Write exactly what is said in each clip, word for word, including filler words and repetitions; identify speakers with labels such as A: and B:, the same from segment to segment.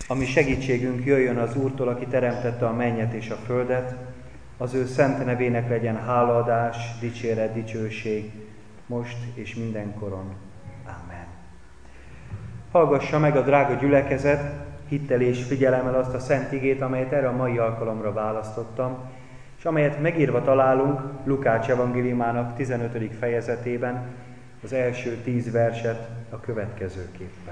A: Ami segítségünk jöjjön az Úrtól, aki teremtette a mennyet és a földet, az ő szent nevének legyen hálaadás, dicséret, dicsőség, most és mindenkoron. Amen. Hallgassa meg a drága gyülekezet hittel és figyelemmel azt a szent igét, amelyet erre a mai alkalomra választottam, és amelyet megírva találunk Lukács evangéliumának tizenötödik fejezetében, az első tíz verset a következőképpen.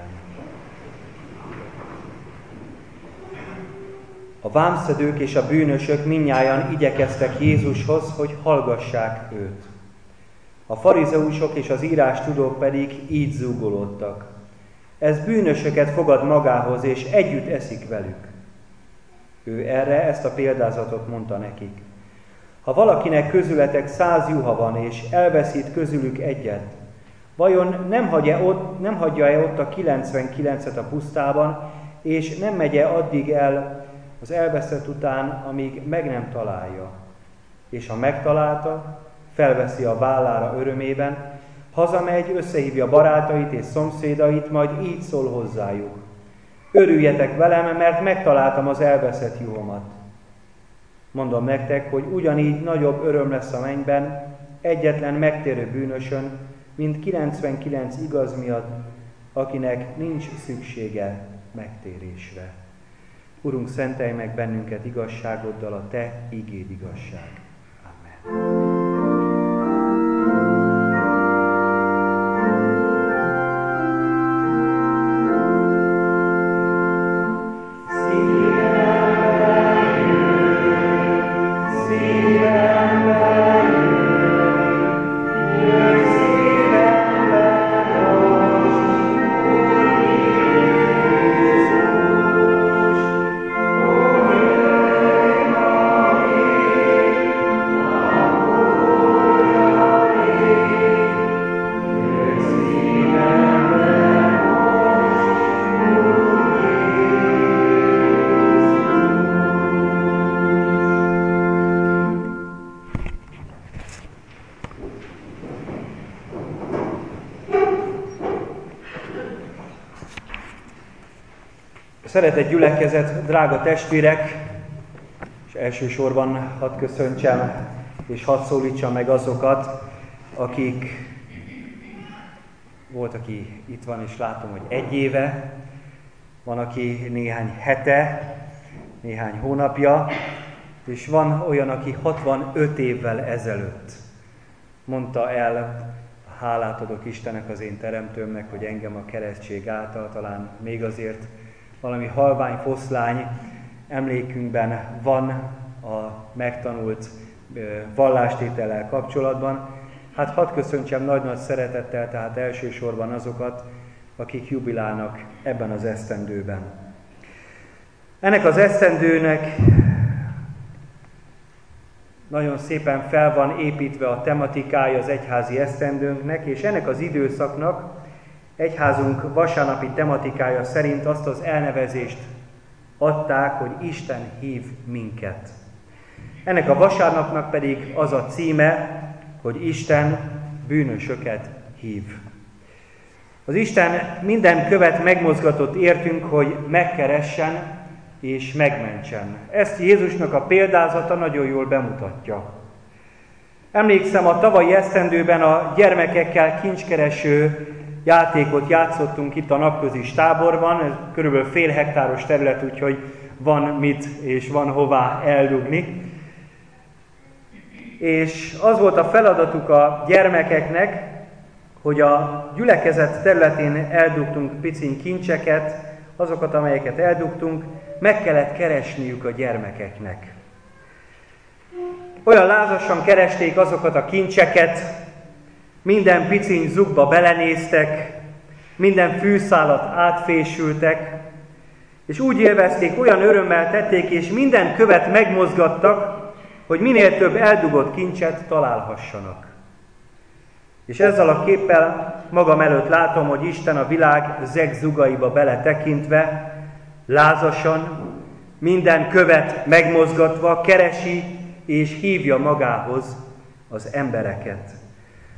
A: A vámszedők és a bűnösök mindnyájan igyekeztek Jézushoz, hogy hallgassák őt. A farizeusok és az írástudók pedig így zúgolódtak. Ez bűnösöket fogad magához, és együtt eszik velük. Ő erre ezt a példázatot mondta nekik. Ha valakinek közületek száz juha van, és elveszít közülük egyet, vajon nem hagyja ott, nem hagyja-e ott a kilencvenkilencet a pusztában, és nem megye addig el az elveszett után, amíg meg nem találja? És ha megtalálta, felveszi a vállára örömében, hazamegy, összehívja barátait és szomszédait, majd így szól hozzájuk. Örüljetek velem, mert megtaláltam az elveszett juhomat. Mondom nektek, hogy ugyanígy nagyobb öröm lesz a mennyben egyetlen megtérő bűnösön, mint kilencvenkilenc igaz miatt, akinek nincs szüksége megtérésre. Urunk, szentelj meg bennünket igazságoddal, a Te igéd igazság. Amen. Szeretett gyülekezet, drága testvérek, és elsősorban hadd köszöntsem és hadd szólítsam meg azokat, akik, volt, aki itt van, és látom, hogy egy éve, van, aki néhány hete, néhány hónapja, és van olyan, aki hatvanöt évvel ezelőtt mondta el, hálát adok Istennek, az én teremtőmnek, hogy engem a keresztség által, talán még azért valami halvány foszlány emlékünkben van a megtanult vallástétellel kapcsolatban. Hát hadd köszöntsem nagy-nagy szeretettel, tehát elsősorban azokat, akik jubilálnak ebben az esztendőben. Ennek az esztendőnek nagyon szépen fel van építve a tematikája az egyházi esztendőnknek, és ennek az időszaknak egyházunk vasárnapi tematikája szerint azt az elnevezést adták, hogy Isten hív minket. Ennek a vasárnapnak pedig az a címe, hogy Isten bűnösöket hív. Az Isten minden követ megmozgatott értünk, hogy megkeressen és megmentsen. Ezt Jézusnak a példázata nagyon jól bemutatja. Emlékszem, a tavalyi esztendőben a gyermekekkel kincskereső játékot játszottunk itt a napközis táborban, ez körülbelül fél hektáros terület, úgyhogy van mit és van hová eldugni. És az volt a feladatuk a gyermekeknek, hogy a gyülekezet területén eldugtunk piciny kincseket, azokat, amelyeket eldugtunk, meg kellett keresniük a gyermekeknek. Olyan lázasan keresték azokat a kincseket, minden piciny zugba belenéztek, minden fűszálat átfésültek, és úgy élvezték, olyan örömmel tették, és minden követ megmozgattak, hogy minél több eldugott kincset találhassanak. És ezzel a képpel magam előtt látom, hogy Isten a világ zegzugaiba beletekintve, lázasan, minden követ megmozgatva keresi és hívja magához az embereket.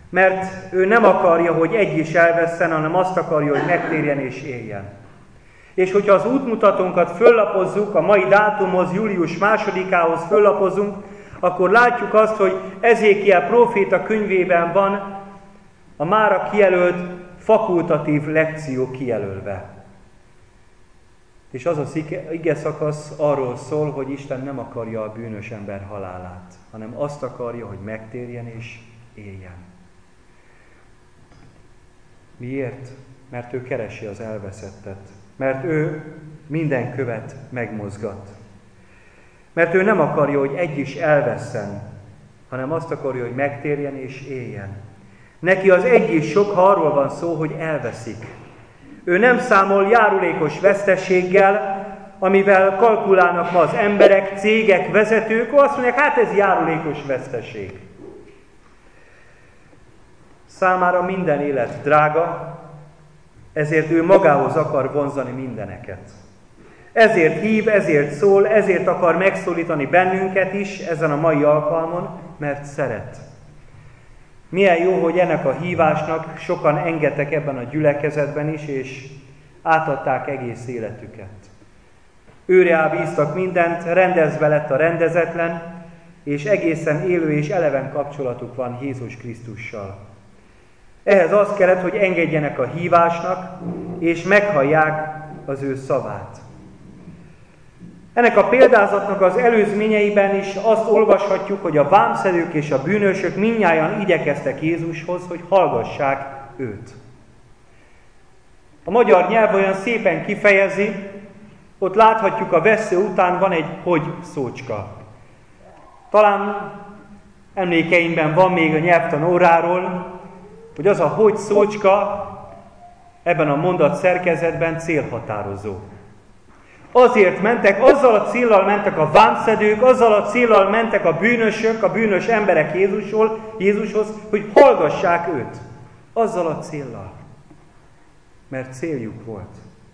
A: Mert ő nem akarja, hogy egy is elvesszen, hanem azt akarja, hogy megtérjen és éljen. És hogyha az útmutatónkat föllapozzuk, a mai dátumhoz, július másodikához föllapozunk, akkor látjuk azt, hogy Ezékiel próféta könyvében van a mára kijelölt fakultatív lekció kijelölve. És az az ige szakasz arról szól, hogy Isten nem akarja a bűnös ember halálát, hanem azt akarja, hogy megtérjen és éljen. Miért? Mert ő keresi az elveszettet. Mert ő minden követ megmozgat. Mert ő nem akarja, hogy egy is elvesszen, hanem azt akarja, hogy megtérjen és éljen. Neki az egy is sok, ha arról van szó, hogy elveszik. Ő nem számol járulékos veszteséggel, amivel kalkulálnak ma az emberek, cégek, vezetők, azt mondják, hát ez járulékos veszteség. Számára minden élet drága, ezért ő magához akar vonzani mindeneket. Ezért hív, ezért szól, ezért akar megszólítani bennünket is ezen a mai alkalmon, mert szeret. Milyen jó, hogy ennek a hívásnak sokan engedtek ebben a gyülekezetben is, és átadták egész életüket. Őre bíztak mindent, rendezve lett a rendezetlen, és egészen élő és eleven kapcsolatuk van Jézus Krisztussal. Ehhez az kellett, hogy engedjenek a hívásnak, és meghallják az ő szavát. Ennek a példázatnak az előzményeiben is azt olvashatjuk, hogy a vámszedők és a bűnösök mindnyájan igyekeztek Jézushoz, hogy hallgassák őt. A magyar nyelv olyan szépen kifejezi, ott láthatjuk a vessző után van egy hogy szócska. Talán emlékeimben van még a nyelvtan óráról, hogy az a hogy szócska ebben a mondat szerkezetben célhatározó. Azért mentek, azzal a céllal mentek a vámszedők, azzal a céllal mentek a bűnösök, a bűnös emberek Jézushoz, Jézushoz, hogy hallgassák őt. Azzal a céllal. Mert céljuk volt.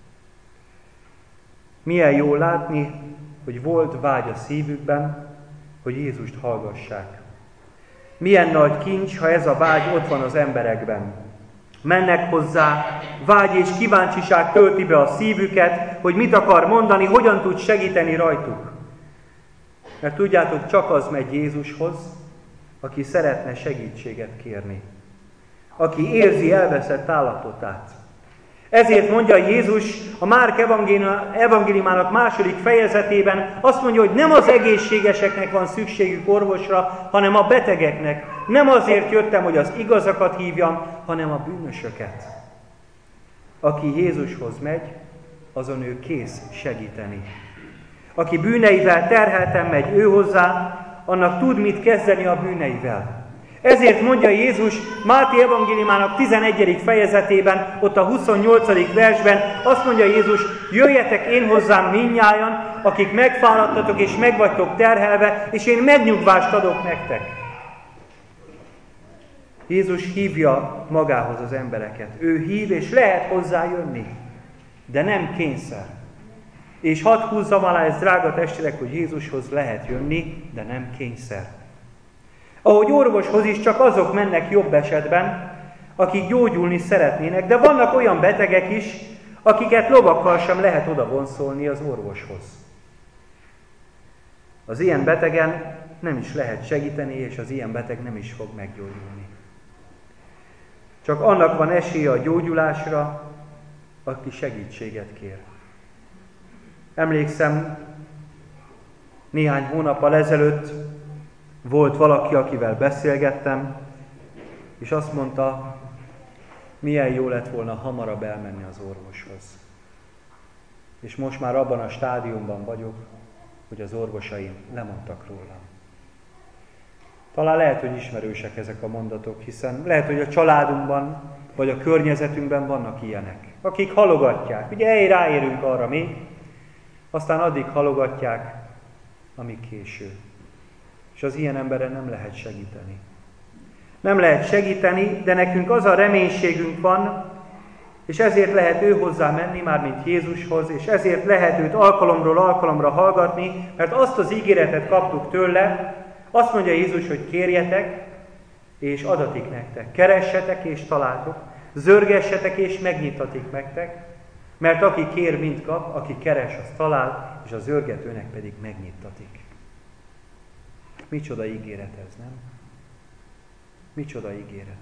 A: Milyen jó látni, hogy volt vágy a szívükben, hogy Jézust hallgassák. Milyen nagy kincs, ha ez a vágy ott van az emberekben. Mennek hozzá, vágy és kíváncsiság tölti be a szívüket, hogy mit akar mondani, hogyan tud segíteni rajtuk. Mert tudjátok, csak az megy Jézushoz, aki szeretne segítséget kérni. Aki érzi elveszett állapotát. Ezért mondja Jézus a Márk evangéliumának második fejezetében, azt mondja, hogy nem az egészségeseknek van szükségük orvosra, hanem a betegeknek. Nem azért jöttem, hogy az igazakat hívjam, hanem a bűnösöket. Aki Jézushoz megy, azon ő kész segíteni. Aki bűneivel terhelten megy ő hozzá, annak tud mit kezdeni a bűneivel. Ezért mondja Jézus Máté evangéliumának tizenegyedik fejezetében, ott a huszonnyolcadik versben, azt mondja Jézus, jöjjetek én hozzám mindnyájan, akik megfáradtatok és meg vagytok terhelve, és én megnyugvást adok nektek. Jézus hívja magához az embereket. Ő hív, és lehet hozzá jönni, de nem kényszer. És hadd húzzam alá ezt, drága testvérek, hogy Jézushoz lehet jönni, de nem kényszer. Ahogy orvoshoz is csak azok mennek jobb esetben, akik gyógyulni szeretnének, de vannak olyan betegek is, akiket lovakkal sem lehet oda vonszolni az orvoshoz. Az ilyen betegen nem is lehet segíteni, és az ilyen beteg nem is fog meggyógyulni. Csak annak van esélye a gyógyulásra, aki segítséget kér. Emlékszem, néhány hónappal ezelőtt volt valaki, akivel beszélgettem, és azt mondta, milyen jó lett volna hamarabb elmenni az orvoshoz. És most már abban a stádiumban vagyok, hogy az orvosaim lemondtak rólam. Talán lehet, hogy ismerősek ezek a mondatok, hiszen lehet, hogy a családunkban, vagy a környezetünkben vannak ilyenek, akik halogatják. Ugye ej, ráérünk arra még, aztán addig halogatják, amíg késő. És az ilyen emberen nem lehet segíteni. Nem lehet segíteni, de nekünk az a reménységünk van, és ezért lehet ő hozzá menni, mármint Jézushoz, és ezért lehet őt alkalomról alkalomra hallgatni, mert azt az ígéretet kaptuk tőle, azt mondja Jézus, hogy kérjetek, és adatik nektek. Keressetek, és találtok. Zörgessetek, és megnyitatik nektek. Mert aki kér, mind kap, aki keres, az talál, és az zörgetőnek pedig megnyittatik. Micsoda ígéret ez, nem? Micsoda ígéret.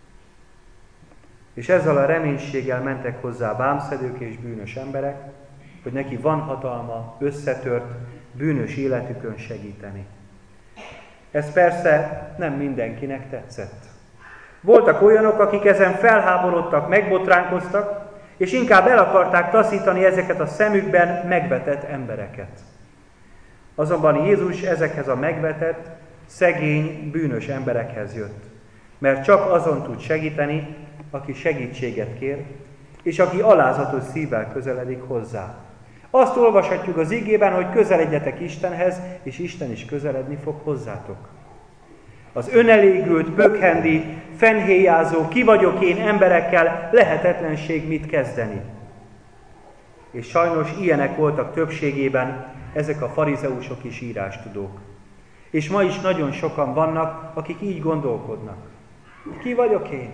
A: És ezzel a reménységgel mentek hozzá vámszedők és bűnös emberek, hogy neki van hatalma összetört, bűnös életükön segíteni. Ez persze nem mindenkinek tetszett. Voltak olyanok, akik ezen felháborodtak, megbotránkoztak, és inkább el akarták taszítani ezeket a szemükben megvetett embereket. Azonban Jézus ezekhez a megvetett, szegény, bűnös emberekhez jött, mert csak azon tud segíteni, aki segítséget kér, és aki alázatos szívvel közeledik hozzá. Azt olvashatjuk az igében, hogy közeledjetek Istenhez, és Isten is közeledni fog hozzátok. Az önelégült, pökhendi, fennhéjázó, ki vagyok én emberekkel lehetetlenség mit kezdeni. És sajnos ilyenek voltak többségében ezek a farizeusok és írástudók. És ma is nagyon sokan vannak, akik így gondolkodnak. Ki vagyok én?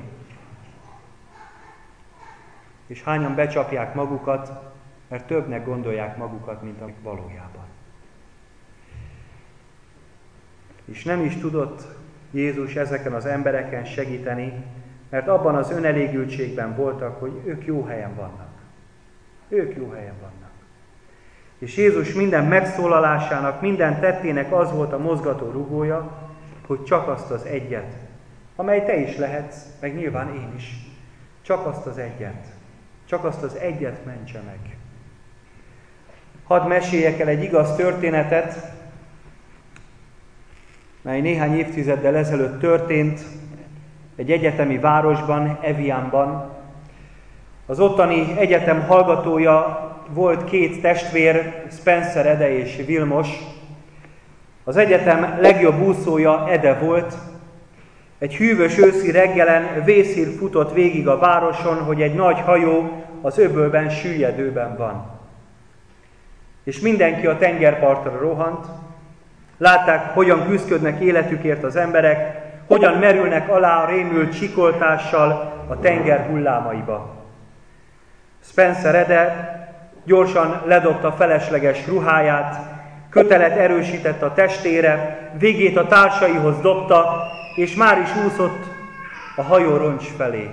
A: És hányan becsapják magukat, mert többnek gondolják magukat, mint amik valójában. És nem is tudott Jézus ezeken az embereken segíteni, mert abban az önelégültségben voltak, hogy ők jó helyen vannak. Ők jó helyen vannak. És Jézus minden megszólalásának, minden tettének az volt a mozgató rugója, hogy csak azt az egyet, amely te is lehetsz, meg nyilván én is, csak azt az egyet, csak azt az egyet mentse meg. Hadd meséljek el egy igaz történetet, mely néhány évtizeddel ezelőtt történt egy egyetemi városban, Evianban. Az ottani egyetem hallgatója volt két testvér, Spencer Ede és Vilmos. Az egyetem legjobb úszója Ede volt. Egy hűvös őszi reggelen vészhír futott végig a városon, hogy egy nagy hajó az öbölben, süllyedőben van. És mindenki a tengerpartra rohant. Látták, hogyan küzdködnek életükért az emberek, hogyan merülnek alá a rémült sikoltással a tenger hullámaiba. Spencer Ede gyorsan ledobta felesleges ruháját, kötelet erősített a testére, végét a társaihoz dobta, és már is úszott a hajó roncs felé.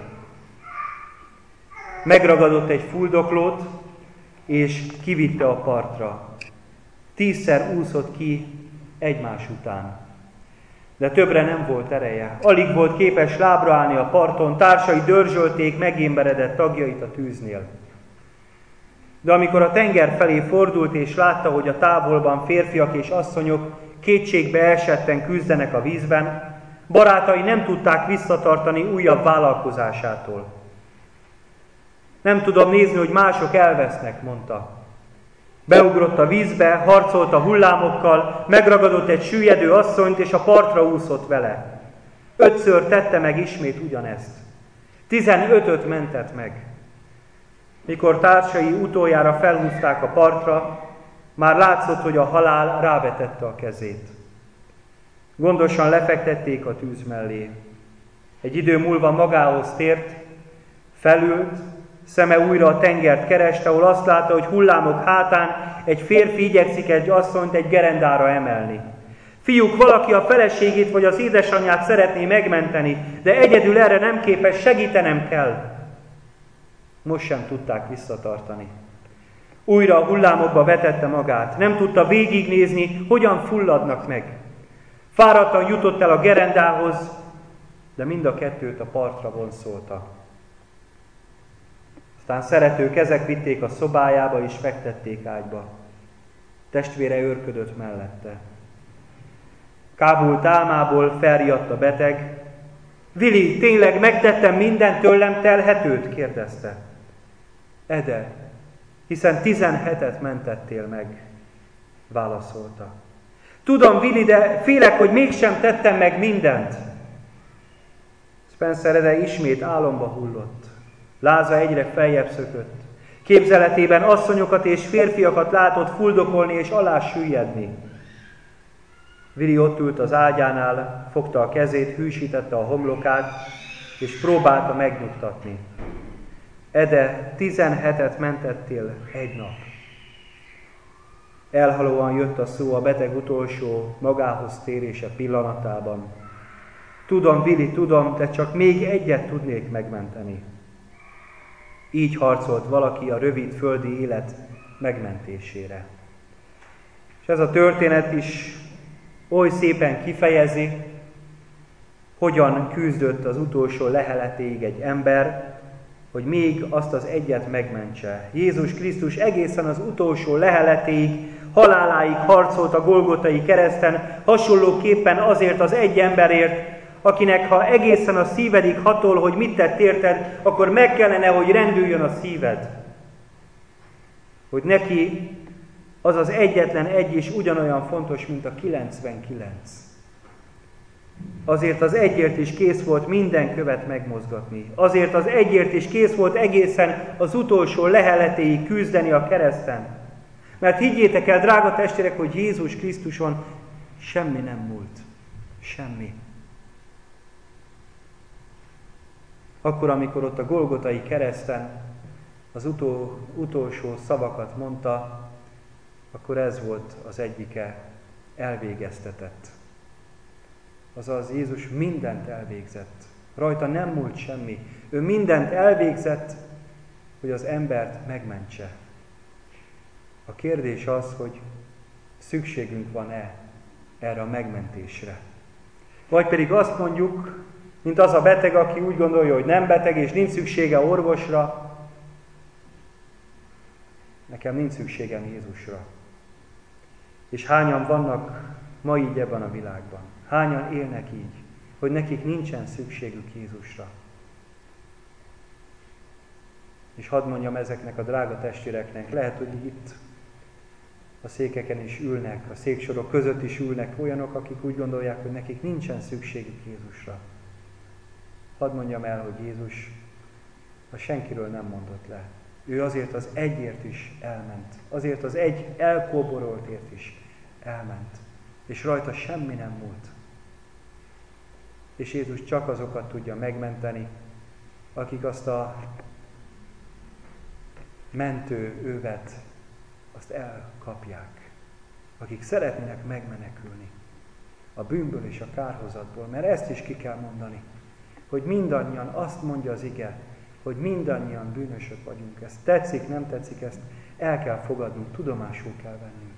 A: Megragadott egy fuldoklót, és kivitte a partra. Tízszer úszott ki egymás után. De többre nem volt ereje. Alig volt képes lábra állni a parton, társai dörzsölték megémberedett tagjait a tűznél. De amikor a tenger felé fordult, és látta, hogy a távolban férfiak és asszonyok kétségbe esetten küzdenek a vízben, barátai nem tudták visszatartani újabb vállalkozásától. Nem tudom nézni, hogy mások elvesznek, mondta. Beugrott a vízbe, harcolt a hullámokkal, megragadott egy süllyedő asszonyt, és a partra úszott vele. Ötször tette meg ismét ugyanezt. Tizenötöt mentett meg. Mikor társai utoljára felhúzták a partra, már látszott, hogy a halál rávetette a kezét. Gondosan lefektették a tűz mellé. Egy idő múlva magához tért, felült, szeme újra a tengert kereste, ahol azt látta, hogy hullámok hátán egy férfi igyekszik egy asszonyt egy gerendára emelni. Fiúk, valaki a feleségét vagy az édesanyját szeretné megmenteni, de egyedül erre nem képes, segítenem kell. Most sem tudták visszatartani. Újra a hullámokba vetette magát, nem tudta végignézni, hogyan fulladnak meg. Fáradtan jutott el a gerendához, de mind a kettőt a partra vonszolta. Aztán szerető kezek vitték a szobájába, és fektették ágyba. Testvére őrködött mellette. Kábult álmából felriadt a beteg. Vili, tényleg megtettem minden tőlem telhetőt? Kérdezte. Ede, hiszen tizenhetet mentettél meg, válaszolta. Tudom, Vili, de félek, hogy mégsem tettem meg mindent. Spencer Ede ismét álomba hullott. Láza egyre feljebb szökött. Képzeletében asszonyokat és férfiakat látott fuldokolni és alá süllyedni. Vili ott ült az ágyánál, fogta a kezét, hűsítette a homlokát, és próbálta megnyugtatni. ede tizenhetet mentettél egy nap. Elhalóan jött a szó a beteg utolsó magához térése pillanatában. Tudom, Vili, tudom, de csak még egyet tudnék megmenteni. Így harcolt valaki a rövid földi élet megmentésére. És ez a történet is oly szépen kifejezi, hogyan küzdött az utolsó leheletéig egy ember, hogy még azt az egyet megmentse. Jézus Krisztus egészen az utolsó leheletéig, haláláig harcolt a Golgotai kereszten, hasonlóképpen azért az egy emberért, akinek ha egészen a szívedig hatol, hogy mit tett érted, akkor meg kellene, hogy rendüljön a szíved. Hogy neki az az egyetlen egy is ugyanolyan fontos, mint a kilencvenkilenc. Azért az egyért is kész volt minden követ megmozgatni. Azért az egyért is kész volt egészen az utolsó leheletéig küzdeni a kereszten. Mert higgyétek el, drága testvérek, hogy Jézus Krisztuson semmi nem múlt. Semmi. Akkor, amikor ott a Golgotai kereszten az utol, utolsó szavakat mondta, akkor ez volt az egyike, elvégeztetett. Azaz Jézus mindent elvégzett. Rajta nem múlt semmi. Ő mindent elvégzett, hogy az embert megmentse. A kérdés az, hogy szükségünk van-e erre a megmentésre. Vagy pedig azt mondjuk, mint az a beteg, aki úgy gondolja, hogy nem beteg, és nincs szüksége orvosra. Nekem nincs szükségem Jézusra. És hányan vannak ma így ebben a világban? Hányan élnek így, hogy nekik nincsen szükségük Jézusra? És hadd mondjam ezeknek a drága testvéreknek, lehet, hogy itt a székeken is ülnek, a széksorok között is ülnek olyanok, akik úgy gondolják, hogy nekik nincsen szükségük Jézusra. Hadd mondjam el, hogy Jézus a senkiről nem mondott le. Ő azért az egyért is elment. Azért az egy elkóboroltért is elment. És rajta semmi nem múlt. És Jézus csak azokat tudja megmenteni, akik azt a mentő övet, azt elkapják. Akik szeretnének megmenekülni a bűnből és a kárhozatból. Mert ezt is ki kell mondani, hogy mindannyian, azt mondja az ige, hogy mindannyian bűnösök vagyunk. Ez tetszik, nem tetszik, ezt el kell fogadnunk, tudomásul kell vennünk.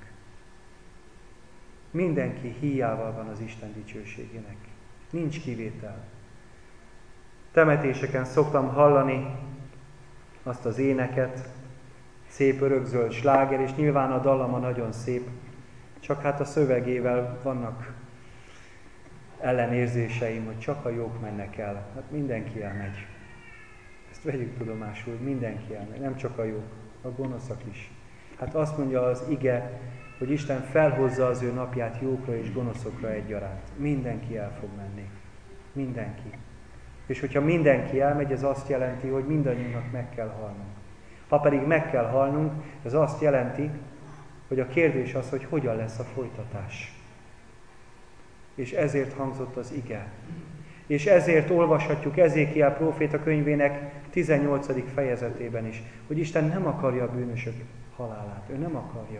A: Mindenki híjával van az Isten dicsőségének. Nincs kivétel. Temetéseken szoktam hallani azt az éneket, szép örökzöld sláger, és nyilván a dallama nagyon szép, csak hát a szövegével vannak ellenérzéseim, hogy csak a jók mennek el. Hát mindenki elmegy. Ezt vegyük tudomásul, hogy mindenki elmegy, nem csak a jók, a gonoszak is. Hát azt mondja az ige, hogy Isten felhozza az ő napját jókra és gonoszokra egyaránt. Mindenki el fog menni. Mindenki. És hogyha mindenki elmegy, ez azt jelenti, hogy mindannyiunknak meg kell halnunk. Ha pedig meg kell halnunk, ez azt jelenti, hogy a kérdés az, hogy hogyan lesz a folytatás. És ezért hangzott az ige. És ezért olvashatjuk Ezékiel próféta könyvének tizennyolcadik fejezetében is, hogy Isten nem akarja a bűnösök halálát. Ő nem akarja.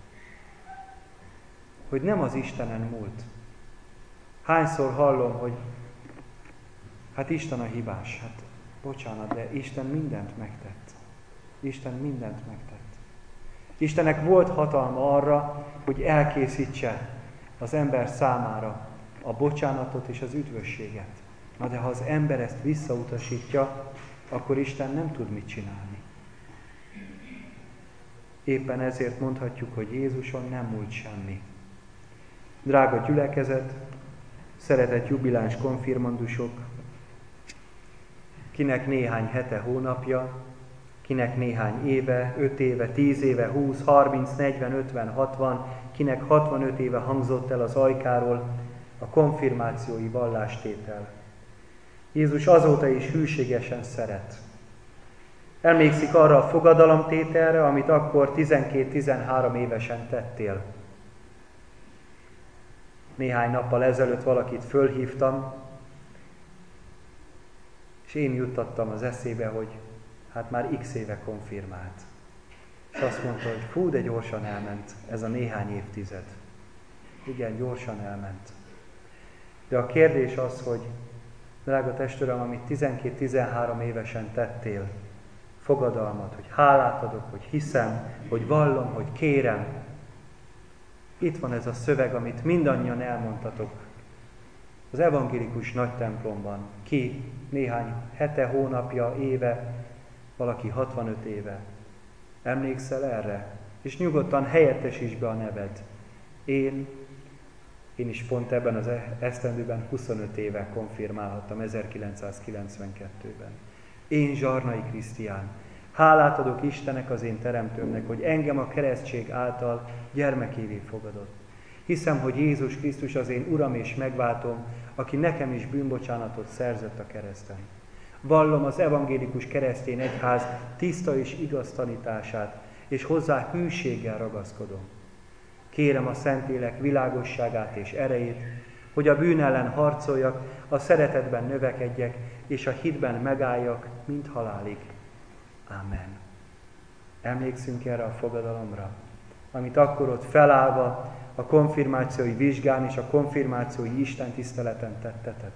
A: Hogy nem az Istenen múlt. Hányszor hallom, hogy hát Isten a hibás. Hát bocsánat, de Isten mindent megtett. Isten mindent megtett. Istennek volt hatalma arra, hogy elkészítse az ember számára a bocsánatot és az üdvösséget. Na de ha az ember ezt visszautasítja, akkor Isten nem tud mit csinálni. Éppen ezért mondhatjuk, hogy Jézuson nem múlt semmi. Drága gyülekezet, szeretett jubiláns konfirmandusok, kinek néhány hete, hónapja, kinek néhány éve, öt éve, tíz éve, húsz, harminc, negyven, ötven, hatvan, kinek hatvanöt éve hangzott el az ajkáról a konfirmációi vallástétel. Jézus azóta is hűségesen szeret. Emlékszik arra a fogadalomtételre, amit akkor tizenkét-tizenhárom évesen tettél. Néhány nappal ezelőtt valakit fölhívtam, és én juttattam az eszébe, hogy hát már x éve konfirmált. És azt mondta, hogy fú, de gyorsan elment ez a néhány évtized. Igen, gyorsan elment. De a kérdés az, hogy drága testvérem, amit tizenkét-tizenhárom évesen tettél, fogadalmat, hogy hálát adok, hogy hiszem, hogy vallom, hogy kérem. Itt van ez a szöveg, amit mindannyian elmondtatok az evangélikus nagy templomban. Ki néhány hete, hónapja, éve, valaki hatvanöt éve. Emlékszel erre? És nyugodtan helyettesíts be a neved. Én, én is pont ebben az esztendőben huszonöt éve konfirmálhattam, ezerkilencszázkilencvenkettőben. Én, Zsarnai Krisztián, hálát adok Istennek, az én teremtőmnek, hogy engem a keresztség által gyermekévé fogadott. Hiszem, hogy Jézus Krisztus az én Uram és megváltom, aki nekem is bűnbocsánatot szerzett a kereszten. Vallom az evangélikus keresztény egyház tiszta és igaz tanítását, és hozzá hűséggel ragaszkodom. Kérem a Szentlélek világosságát és erejét, hogy a bűn ellen harcoljak, a szeretetben növekedjek, és a hitben megálljak, mint halálig. Amen. Emlékszünk erre a fogadalomra, amit akkor ott felállva a konfirmációi vizsgán és a konfirmációi istentiszteleten tetteted.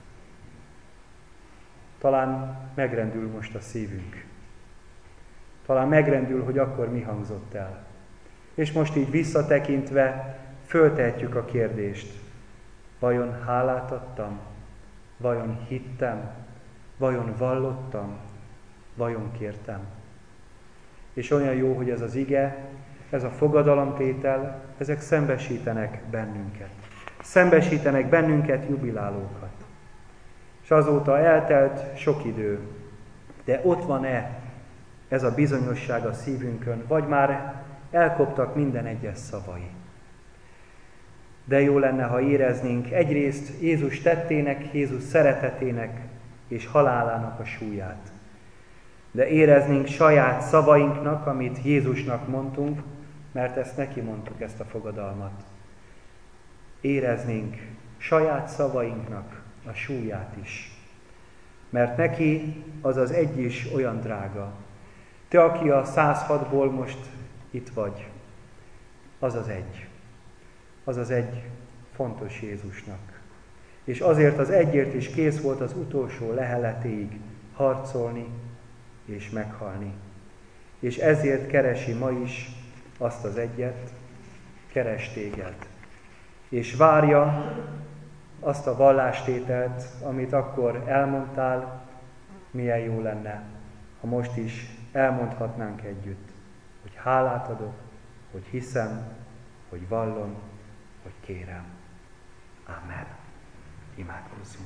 A: Talán megrendül most a szívünk. Talán megrendül, hogy akkor mi hangzott el. És most így visszatekintve föltehetjük a kérdést. Vajon hálát adtam? Vajon hittem? Vajon vallottam? Vajon kértem? És olyan jó, hogy ez az ige, ez a fogadalomtétel, ezek szembesítenek bennünket. Szembesítenek bennünket, jubilálókat. És azóta eltelt sok idő, de ott van-e ez a bizonyosság a szívünkön, vagy már elkoptak minden egyes szavai. De jó lenne, ha éreznénk egyrészt Jézus tettének, Jézus szeretetének és halálának a súlyát. De éreznénk saját szavainknak, amit Jézusnak mondtunk, mert ezt neki mondtuk, ezt a fogadalmat. Éreznénk saját szavainknak a súlyát is. Mert neki az az egy is olyan drága. Te, aki a százhatból most itt vagy, az az egy. Az az egy fontos Jézusnak. És azért az egyért is kész volt az utolsó leheletéig harcolni és meghalni. És ezért keresi ma is azt az egyet, keres téged. És várja azt a vallástételt, amit akkor elmondtál, milyen jó lenne, ha most is elmondhatnánk együtt, hogy hálát adok, hogy hiszem, hogy vallom, hogy kérem. Amen. Imádkozzunk.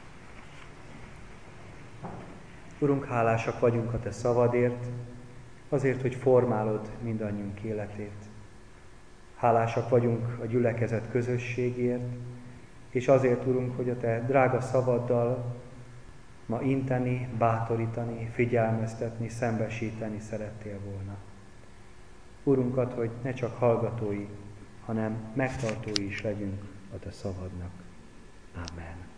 A: Urunk, hálásak vagyunk a Te szavadért, azért, hogy formálod mindannyiunk életét. Hálásak vagyunk a gyülekezet közösségért, és azért, Urunk, hogy a Te drága szavaddal ma inteni, bátorítani, figyelmeztetni, szembesíteni szerettél volna. Urunkat, hogy ne csak hallgatói, hanem megtartói is legyünk a Te szavadnak. Amen.